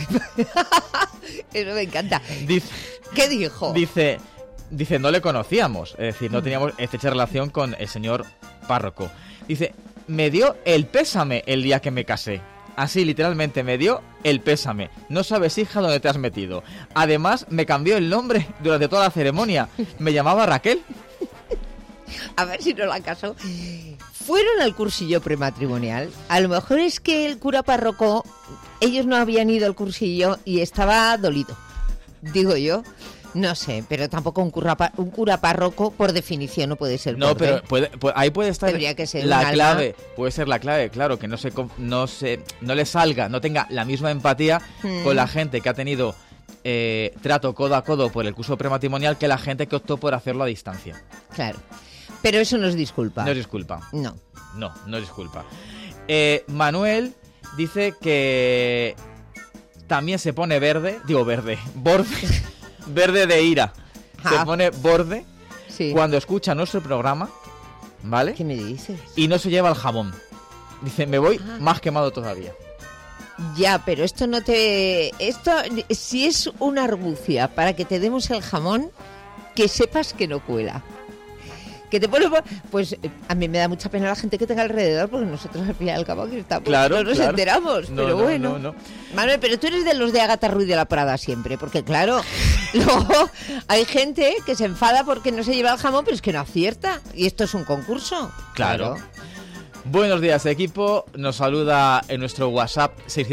Eso me encanta. Dice, ¿Qué dijo? Dice, no le conocíamos, es decir, no teníamos estrecha relación con el señor párroco. Dice, me dio el pésame el día que me casé. Así, literalmente, me dio el pésame. No sabes, hija, dónde te has metido. Además, me cambió el nombre durante toda la ceremonia. Me llamaba Raquel. A ver si no la casó. Fueron al cursillo prematrimonial. A lo mejor es que el cura párroco, ellos no habían ido al cursillo y estaba dolido. Digo yo. No sé, pero tampoco un cura párroco, por definición, no puede ser No, borde. pero ahí puede estar Tendría que ser la un alma. clave. Puede ser la clave, claro, que no le salga, no tenga la misma empatía con la gente que ha tenido trato codo a codo por el curso prematrimonial que la gente que optó por hacerlo a distancia. Claro. Pero eso no es disculpa. No es disculpa. No. No es disculpa. Manuel dice que también se pone borde de ira. Se pone borde cuando escucha nuestro programa, ¿vale? ¿Qué me dices? Y no se lleva el jamón. Dice, me voy más quemado todavía. Ya, pero esto no te... Esto, si es una argucia para que te demos el jamón, que sepas que no cuela. Que te pone... Pues a mí me da mucha pena la gente que tenga alrededor, porque nosotros al fin y al cabo aquí estamos, Claro, no nos claro. enteramos, No, pero no, bueno. no. Manuel, pero tú eres de los de Ágata Ruiz de la Prada siempre, porque claro, luego hay gente que se enfada porque no se lleva el jamón, pero es que no acierta, y esto es un concurso. Claro. Buenos días, equipo. Nos saluda en nuestro WhatsApp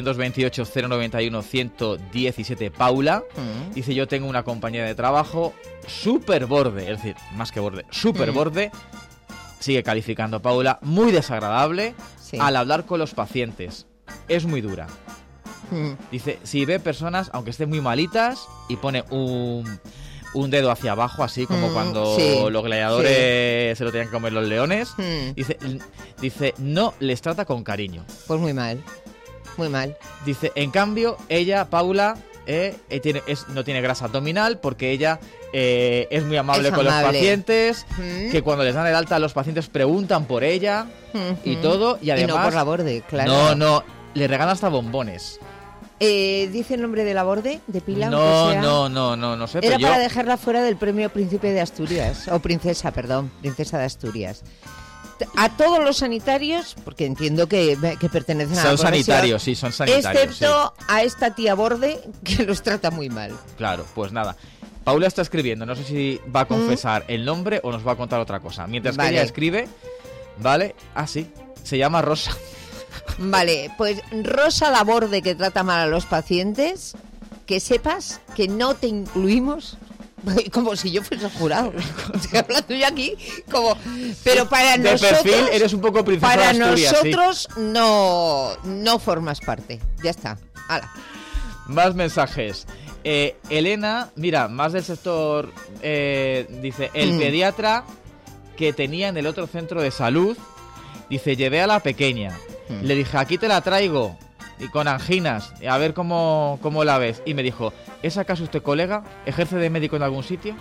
628-091-117 Paula. Dice, yo tengo una compañera de trabajo súper borde, es decir, más que borde, súper borde. Sigue calificando Paula, muy desagradable al hablar con los pacientes. Es muy dura. Dice, si ve personas, aunque estén muy malitas, y pone un dedo hacia abajo, así como cuando los gladiadores se lo tenían que comer los leones. Dice, no les trata con cariño. Pues muy mal, muy mal. Dice, en cambio, ella, Paula, no tiene grasa abdominal porque ella es muy amable con los pacientes, que cuando les dan el alta los pacientes preguntan por ella y todo, y además... Y no por la borde, claro. No, le regalan hasta bombones. ¿Dice el nombre de la borde? ¿De pila? No sé. Era pero para dejarla fuera del premio Príncipe de Asturias, o princesa de Asturias. A todos los sanitarios, porque entiendo que pertenecen a la Son sanitarios, sí, son sanitarios. Excepto a esta tía borde, que los trata muy mal. Claro, pues nada. Paula está escribiendo, no sé si va a confesar el nombre o nos va a contar otra cosa. Mientras que ella escribe, ¿vale? Ah, sí, se llama Rosa. Vale, pues Rosa Laborde, que trata mal a los pacientes, que sepas que no te incluimos, como si yo fuese jurado. Estoy hablando yo aquí como... Pero para de nosotros... perfil eres un poco princesa para de Asturias, nosotros no formas parte. Ya está. ¡Hala! Más mensajes. Elena, mira, más del sector, dice, el pediatra que tenía en el otro centro de salud, dice, llevé a la pequeña. Le dije, aquí te la traigo, y con anginas, a ver cómo la ves. Y me dijo, ¿es acaso usted colega? ¿Ejerce de médico en algún sitio?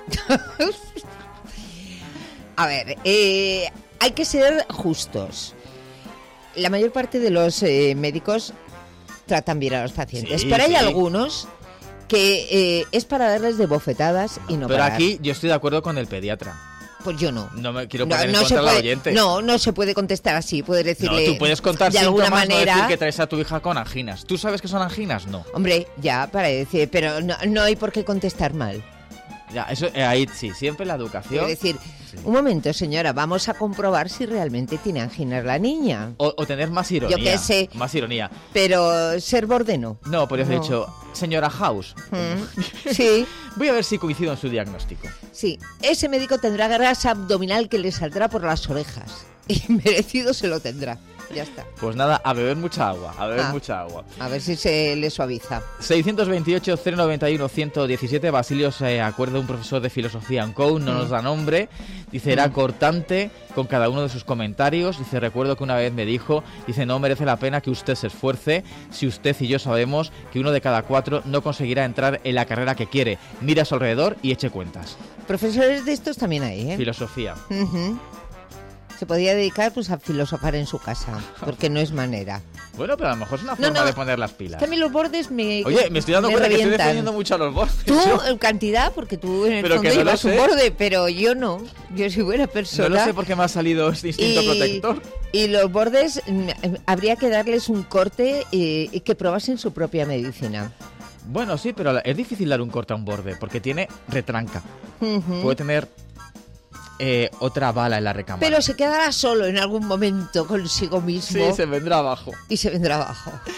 A ver, hay que ser justos. La mayor parte de los médicos tratan bien a los pacientes, pero hay algunos que es para darles de bofetadas y no pero parar. aquí yo estoy de acuerdo con el pediatra. Pues yo no. No me quiero poner en contra del oyente. No se puede contestar así. Puedes decirle. No, tú puedes contar de alguna manera. No decir que traes a tu hija con anginas. ¿Tú sabes que son anginas? No. Hombre, ya, para decir, pero no hay por qué contestar mal. Ya, eso ahí sí, siempre la educación. Es decir, un momento, señora, vamos a comprobar si realmente tiene anginas la niña. O tener más ironía. Yo qué sé. Más ironía. Pero ser borde no. No, por eso he dicho, señora House. Sí. Voy a ver si coincido en su diagnóstico. Sí, ese médico tendrá grasa abdominal que le saldrá por las orejas. Y merecido se lo tendrá. Ya está. Pues nada, a beber mucha agua, mucha agua. A ver si se le suaviza. 628-091-117, Basilio se acuerda de un profesor de filosofía en COU, no nos da nombre, dice, era cortante con cada uno de sus comentarios, dice, recuerdo que una vez me dijo, dice, no merece la pena que usted se esfuerce si usted y yo sabemos que 1 de cada 4 no conseguirá entrar en la carrera que quiere. Mire a su alrededor y eche cuentas. Profesores de estos también hay, ¿eh? Filosofía. Se podía dedicar pues a filosofar en su casa, porque no es manera. Bueno, pero a lo mejor es una forma de poner las pilas. También los bordes me Oye, me estoy dando cuenta que estoy defendiendo mucho a los bordes. Tú, en cantidad, porque tú en el fondo llevas un borde, pero yo no. Yo soy buena persona. No lo sé por qué me ha salido este instinto protector. Y los bordes, habría que darles un corte y que probasen su propia medicina. Bueno, sí, pero es difícil dar un corte a un borde, porque tiene retranca. Puede tener... otra bala en la recámara. Pero se quedará solo en algún momento consigo mismo. Sí, se vendrá abajo. Y se vendrá abajo.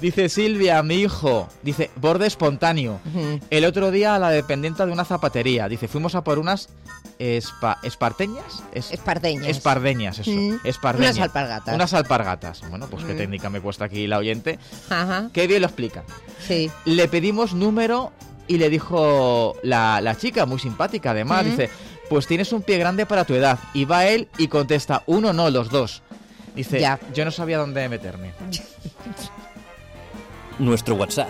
Dice Silvia, mi hijo, dice, borde espontáneo. El otro día a la dependiente de una zapatería, dice, fuimos a por unas espardeñas, eso. Espardeñas. Unas alpargatas. Bueno, pues qué técnica me cuesta aquí la oyente. Ajá. Qué bien lo explica. Sí. Le pedimos número y le dijo la chica, muy simpática además, dice, pues tienes un pie grande para tu edad. Y va él y contesta, uno no, los dos. Dice, Ya. Yo no sabía dónde meterme. Nuestro WhatsApp,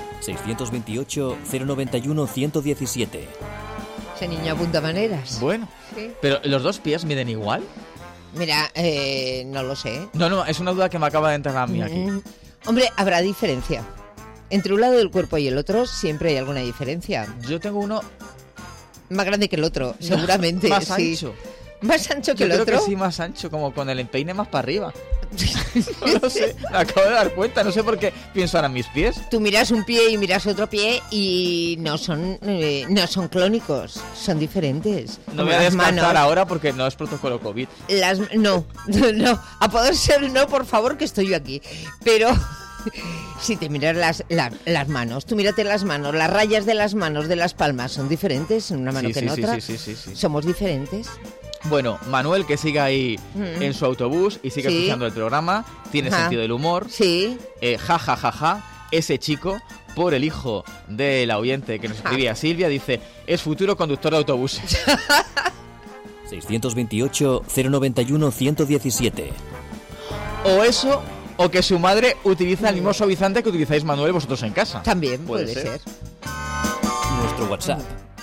628-091-117. Ese niño apunta maneras. Bueno, Sí. pero ¿los dos pies miden igual? Mira, no lo sé. No, es una duda que me acaba de entrar a mí aquí. Hombre, habrá diferencia. Entre un lado del cuerpo y el otro siempre hay alguna diferencia. Yo tengo uno más grande que el otro, seguramente. Más sí. ancho. ¿Más ancho que Yo el creo otro? que sí, más ancho, como con el empeine más para arriba. No lo sé, me acabo de dar cuenta, no sé por qué pienso ahora en mis pies. Tú miras un pie y miras otro pie y no son clónicos, son diferentes. No Como voy a las descartar manos. ahora porque no es protocolo COVID. No, a poder ser no, por favor, que estoy yo aquí. Pero si te miras las manos, tú mírate las manos, las rayas de las manos, de las palmas, son diferentes en una mano que en otra. Sí. Somos diferentes. Bueno, Manuel, que siga ahí en su autobús y sigue Sí. escuchando el programa, tiene Ajá. sentido del humor. Sí. Ese chico, por el hijo de la oyente que nos escribía Silvia, dice, es futuro conductor de autobuses. 628-091-117. O eso, o que su madre utiliza el mismo suavizante que utilizáis, Manuel, vosotros en casa. También puede ser. Nuestro WhatsApp,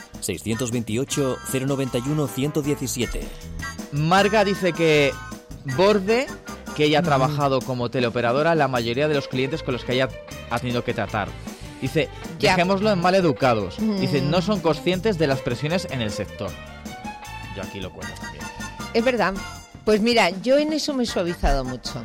628-091-117. Marga dice que borde, que ella ha trabajado como teleoperadora, la mayoría de los clientes con los que ella ha tenido que tratar. Dice, dejémoslo en maleducados. Dice, no son conscientes de las presiones en el sector. Yo aquí lo cuento también. Es verdad. Pues mira, yo en eso me he suavizado mucho.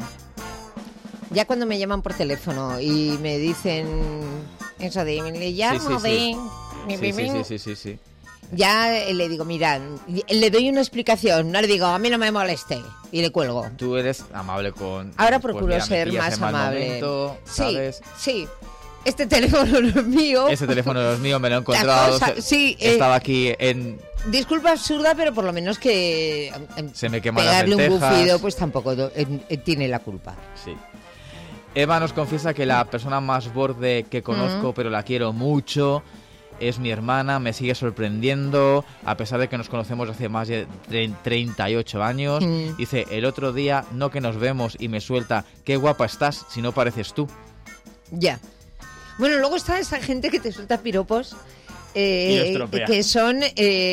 Ya cuando me llaman por teléfono y me dicen eso de, le llamo Sí. de... Ya le digo, mira, le doy una explicación, no le digo, a mí no me moleste, y le cuelgo. Tú eres amable con... Ahora pues procuro mira, me ser pillas más en mal amable. momento, Sí, ¿sabes? sí. Este teléfono no es mío. Ese teléfono no es mío, me lo he encontrado. Sí, estaba aquí en... Disculpa absurda, pero por lo menos que Se me queman las pegarle un lentejas. bufido, pues tampoco tiene la culpa. Sí. Eva nos confiesa que la persona más borde que conozco, pero la quiero mucho, es mi hermana, me sigue sorprendiendo, a pesar de que nos conocemos hace más de 38 años. Dice, el otro día, no que nos vemos y me suelta, qué guapa estás, si no pareces tú. Ya. Bueno, luego está esa gente que te suelta piropos Y lo estropea. que son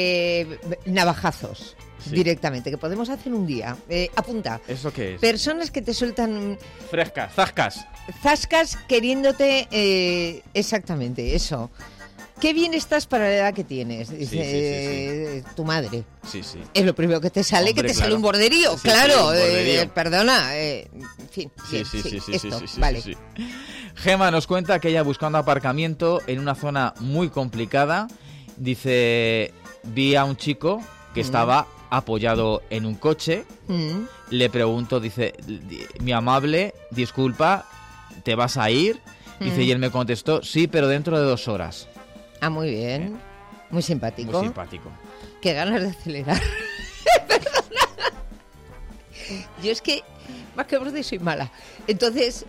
navajazos. Sí. Directamente, que podemos hacer un día. Apunta. ¿Eso qué es? Personas que te sueltan Frescas, zascas. zascas queriéndote exactamente eso. Qué bien estás para la edad que tienes, dice tu madre. Sí, sí. Es lo primero que te sale, Hombre, que te claro. sale un borderío, Sí, claro. sí, un borderío. Perdona, en fin. Sí, bien, sí, esto, vale. sí. Gema nos cuenta que ella buscando aparcamiento en una zona muy complicada, dice, vi a un chico que estaba apoyado en un coche, le pregunto, dice, mi amable, disculpa, ¿te vas a ir? Dice, y él me contestó, sí, pero dentro de 2 horas. Ah, muy bien. Muy simpático. Muy simpático. Qué ganas de acelerar. Perdona. Yo es que, más que borde, soy mala. Entonces,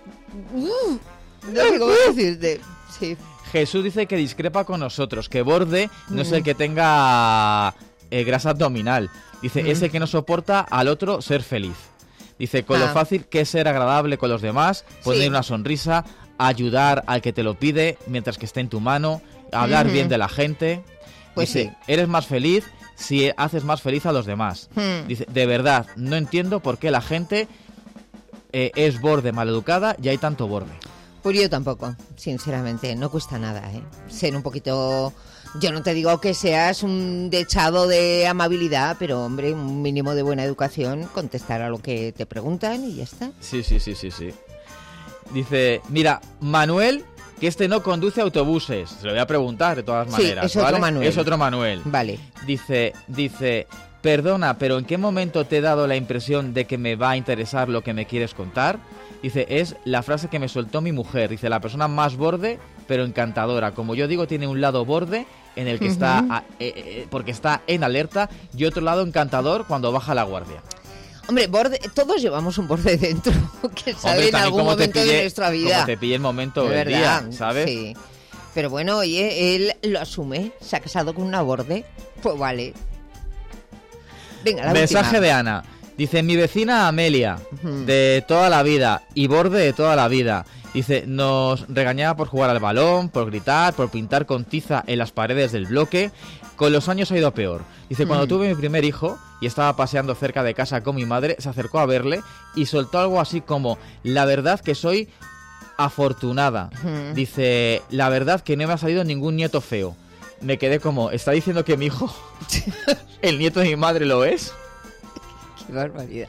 no sé cómo decirte. Sí. Jesús dice que discrepa con nosotros, que borde no es el que tenga grasa abdominal. Dice, es el que no soporta al otro ser feliz. Dice, con lo fácil que es ser agradable con los demás, poner una sonrisa, ayudar al que te lo pide mientras que esté en tu mano, hablar bien de la gente. Pues dice, eres más feliz si haces más feliz a los demás. Dice, de verdad, no entiendo por qué la gente es borde maleducada y hay tanto borde. Pues yo tampoco, sinceramente, no cuesta nada, ser un poquito... Yo no te digo que seas un dechado de amabilidad, pero hombre, un mínimo de buena educación, contestar a lo que te preguntan y ya está. Sí. Dice, mira, Manuel, que este no conduce autobuses. Se lo voy a preguntar de todas maneras. Sí, es otro ¿vale? Manuel. Es otro Manuel. Vale. Dice, perdona, pero ¿en qué momento te he dado la impresión de que me va a interesar lo que me quieres contar? Dice, es la frase que me soltó mi mujer. Dice, la persona más borde, pero encantadora. Como yo digo, tiene un lado borde en el que está, porque está en alerta, y otro lado encantador cuando baja la guardia. Hombre, borde, todos llevamos un borde dentro, que sale en algún momento de nuestra vida. Como te pille el momento del día, ¿sabes? Sí. Pero bueno, oye, él lo asume, se ha casado con una borde, pues vale. Venga, la mensaje última. de Ana. Dice, mi vecina Amelia, de toda la vida, y borde de toda la vida. Dice, nos regañaba por jugar al balón, por gritar, por pintar con tiza en las paredes del bloque. Con los años ha ido a peor. Dice, cuando tuve mi primer hijo y estaba paseando cerca de casa con mi madre, se acercó a verle y soltó algo así como, la verdad que soy afortunada. Dice, la verdad que no me ha salido ningún nieto feo. Me quedé como, ¿está diciendo que mi hijo, el nieto de mi madre, lo es? Qué barbaridad.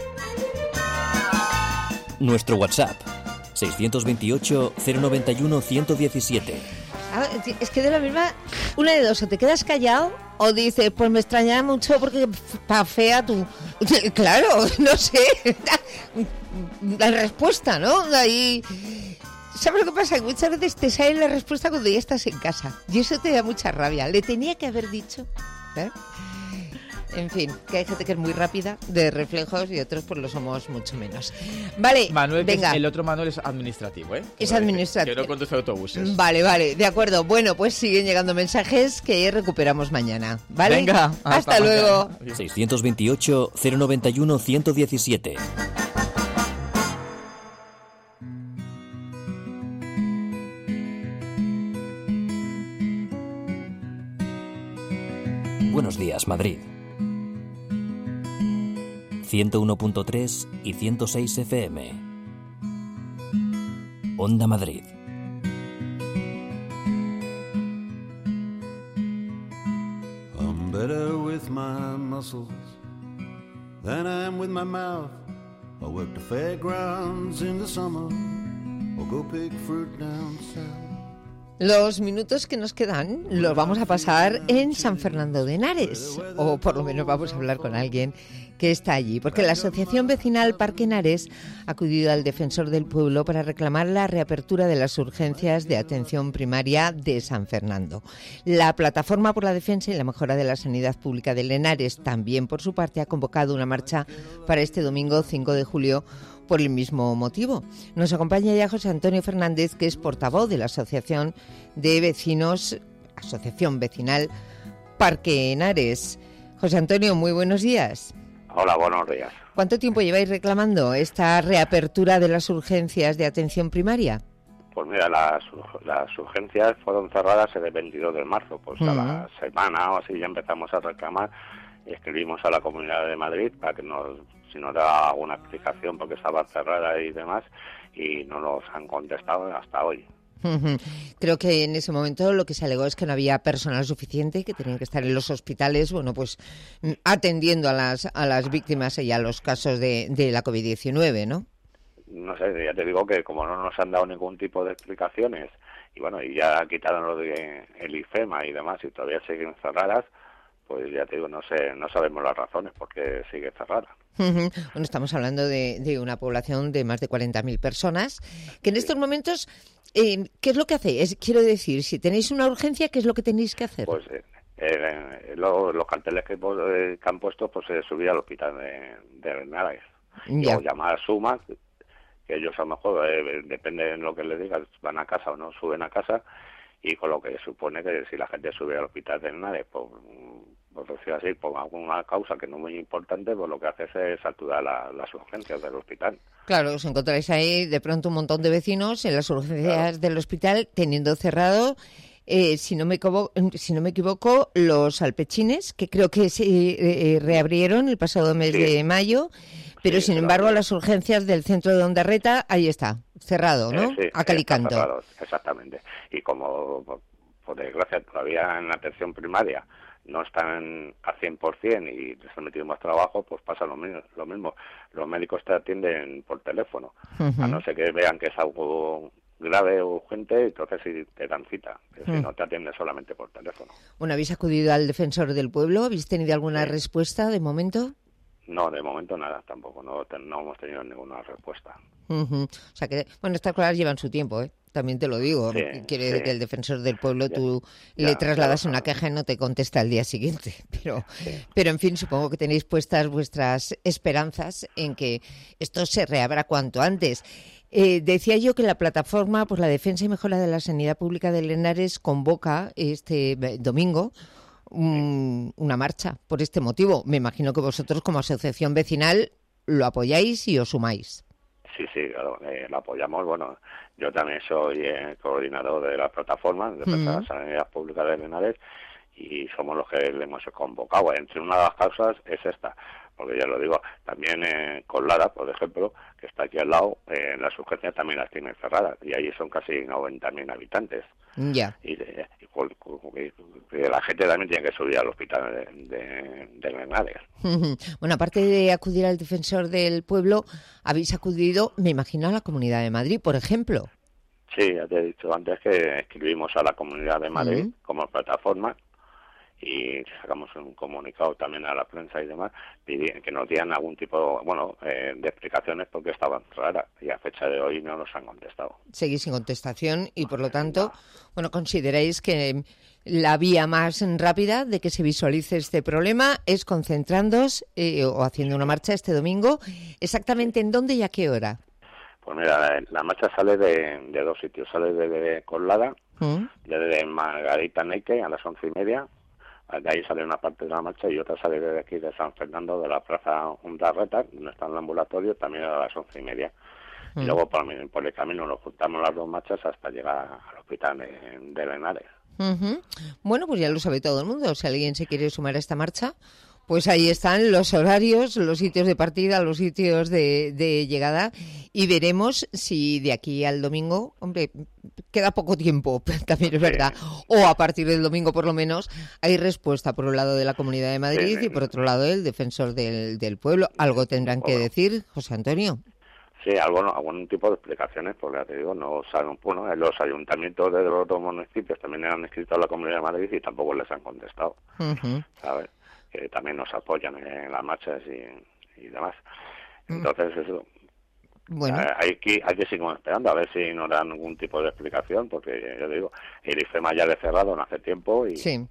Nuestro WhatsApp, 628-091-117. Es que de la misma, una de dos, o te quedas callado o dices, pues me extrañaba mucho porque está fea tú. Claro, no sé, la respuesta, ¿no? Ahí, ¿sabes lo que pasa? Que muchas veces te sale la respuesta cuando ya estás en casa y eso te da mucha rabia. Le tenía que haber dicho, ¿eh? En fin, que hay gente que es muy rápida de reflejos y otros pues lo somos mucho menos. Vale, Manuel, venga. El otro Manuel es administrativo, ¿eh? Es administrativo. Que no conduce autobuses. Vale, de acuerdo. Bueno, pues siguen llegando mensajes que recuperamos mañana, ¿vale? Venga, hasta luego. 628-091-117. Buenos días, Madrid. 101.3 y 106 FM. Onda Madrid. I'm better with my muscles than I am with my mouth. I work the fairgrounds in the summer or go pick fruit down south. Los minutos que nos quedan los vamos a pasar en San Fernando de Henares, o por lo menos vamos a hablar con alguien que está allí, porque la Asociación Vecinal Parque Henares ha acudido al Defensor del Pueblo para reclamar la reapertura de las urgencias de atención primaria de San Fernando. La Plataforma por la Defensa y la Mejora de la Sanidad Pública de Henares también, por su parte, ha convocado una marcha para este domingo 5 de julio por el mismo motivo. Nos acompaña ya José Antonio Fernández, que es portavoz de la Asociación de Vecinos, Asociación Vecinal Parque Henares. José Antonio, muy buenos días. Hola, buenos días. ¿Cuánto tiempo lleváis reclamando esta reapertura de las urgencias de atención primaria? Pues mira, las urgencias fueron cerradas el 22 de marzo, pues a la semana o así ya empezamos a reclamar y escribimos a la Comunidad de Madrid para que si nos da alguna explicación porque estaba cerrada y demás, y no nos han contestado hasta hoy. Creo que en ese momento lo que se alegó es que no había personal suficiente, que tenían que estar en los hospitales, bueno, pues atendiendo a las víctimas y a los casos de la COVID-19, ¿no? No sé, ya te digo que como no nos han dado ningún tipo de explicaciones y bueno, y ya quitaron lo de el IFEMA y demás y todavía siguen cerradas, pues ya te digo, no sabemos las razones por qué sigue cerrada. Bueno, estamos hablando de una población de más de 40.000 personas, que en estos momentos, ¿qué es lo que hacéis? Quiero decir, si tenéis una urgencia, ¿qué es lo que tenéis que hacer? Pues los carteles que han puesto, pues subir al hospital de Henares. O llamar a Suma, que ellos a lo mejor, depende de lo que les digas, van a casa o no, suben a casa, y con lo que supone que si la gente sube al hospital de Henares, pues decir así, por alguna causa que no es muy importante, pues lo que hace es saturar las urgencias del hospital. Claro, os encontráis ahí de pronto un montón de vecinos en las urgencias del hospital teniendo cerrado, si no me equivoco, los alpechines, que creo que se reabrieron el pasado mes de mayo, pero sin embargo las urgencias del centro de Ondarreta, ahí está, cerrado, ¿no? A cal y canto. Cerrado, exactamente. Y como, por desgracia, todavía en la atención primaria no están al 100% y les han metido más trabajo, pues pasa lo mismo. Los médicos te atienden por teléfono, a no ser que vean que es algo grave o urgente, entonces sí te dan cita, que si no te atienden solamente por teléfono. Bueno, ¿habéis acudido al Defensor del Pueblo? ¿Habéis tenido alguna respuesta de momento? No, de momento nada tampoco, no hemos tenido ninguna respuesta. O sea que, bueno, estas cosas llevan su tiempo, ¿eh? También te lo digo. Quiere decir que el Defensor del Pueblo tú le trasladas una queja y no te contesta al día siguiente. Pero en fin, supongo que tenéis puestas vuestras esperanzas en que esto se reabra cuanto antes. Decía yo que la plataforma por la defensa y mejora de la sanidad pública de Linares convoca este domingo una marcha por este motivo. Me imagino que vosotros como asociación vecinal lo apoyáis y os sumáis. Sí, claro, lo apoyamos. Bueno, yo también soy coordinador de la plataforma de defensa de la sanidad pública de Linares y somos los que le hemos convocado. Entre una de las causas es esta, porque ya lo digo, también Coslada, por ejemplo, que está aquí al lado, las urgencias también las tienen cerradas y ahí son casi 90.000 habitantes. Ya. Y la gente también tiene que subir al hospital de Linares. Bueno, aparte de acudir al Defensor del Pueblo, habéis acudido, me imagino, a la Comunidad de Madrid, por ejemplo. Sí, ya te he dicho antes que escribimos a la Comunidad de Madrid como plataforma y sacamos un comunicado también a la prensa y demás, que nos dieran algún tipo, de explicaciones porque estaban raras y a fecha de hoy no nos han contestado. Seguís sin contestación y por lo tanto, consideráis que la vía más rápida de que se visualice este problema es concentrándoos o haciendo una marcha este domingo. ¿Exactamente en dónde y a qué hora? Pues mira, la marcha sale de dos sitios, sale de Coslada, desde Margarita Neike a las 11:30. De ahí sale una parte de la marcha y otra sale desde aquí de San Fernando, de la Plaza Undarreta, donde está el ambulatorio, también a las 11:30. Y luego por el camino nos juntamos las dos marchas hasta llegar al hospital de Linares. Bueno, pues ya lo sabe todo el mundo. Si alguien se quiere sumar a esta marcha, pues ahí están los horarios, los sitios de partida, los sitios de llegada y veremos si de aquí al domingo, queda poco tiempo, también es verdad, o a partir del domingo por lo menos, hay respuesta por un lado de la Comunidad de Madrid y por otro lado del Defensor del Pueblo. Algo tendrán que decir, José Antonio. Sí, algún tipo de explicaciones, porque ya te digo, no saben, los ayuntamientos de los dos municipios también han escrito a la Comunidad de Madrid y tampoco les han contestado, ¿sabes? Que también nos apoyan en las marchas y demás. Entonces, eso. Bueno. Hay que seguir esperando a ver si nos dan algún tipo de explicación, porque yo digo, el IFEMA ya le he cerrado no hace tiempo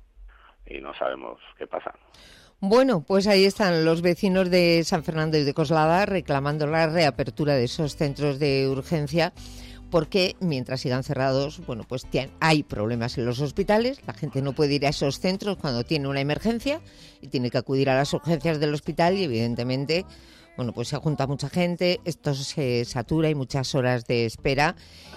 y no sabemos qué pasa. Bueno, pues ahí están los vecinos de San Fernando y de Coslada reclamando la reapertura de esos centros de urgencia, porque mientras sigan cerrados, pues hay problemas en los hospitales, la gente no puede ir a esos centros cuando tiene una emergencia y tiene que acudir a las urgencias del hospital y evidentemente, pues se junta mucha gente, esto se satura, hay muchas horas de espera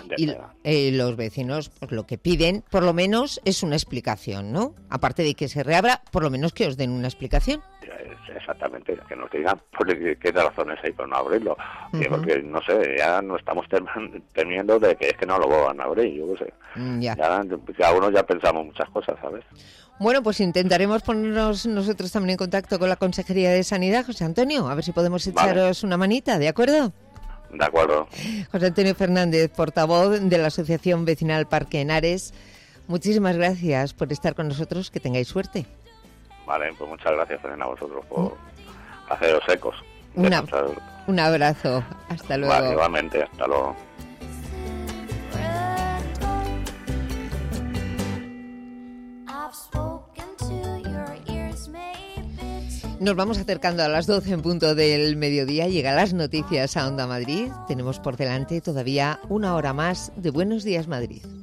y los vecinos pues lo que piden, por lo menos, es una explicación, ¿no? Aparte de que se reabra, por lo menos que os den una explicación. Exactamente, que nos digan qué razones hay por no abrirlo, porque no sé, ya no estamos temiendo de que es que no lo van a abrir, yo qué sé. Ya uno ya pensamos muchas cosas, ¿sabes? Bueno, pues intentaremos ponernos nosotros también en contacto con la Consejería de Sanidad, José Antonio, a ver si podemos echaros una manita, ¿de acuerdo? De acuerdo. José Antonio Fernández, portavoz de la Asociación Vecinal Parque Henares, muchísimas gracias por estar con nosotros, que tengáis suerte. Vale, pues muchas gracias también a vosotros por haceros ecos. Un abrazo, hasta luego. Vale, igualmente, hasta luego. Nos vamos acercando a las 12 en punto del mediodía. Llegan las noticias a Onda Madrid. Tenemos por delante todavía una hora más de Buenos Días Madrid.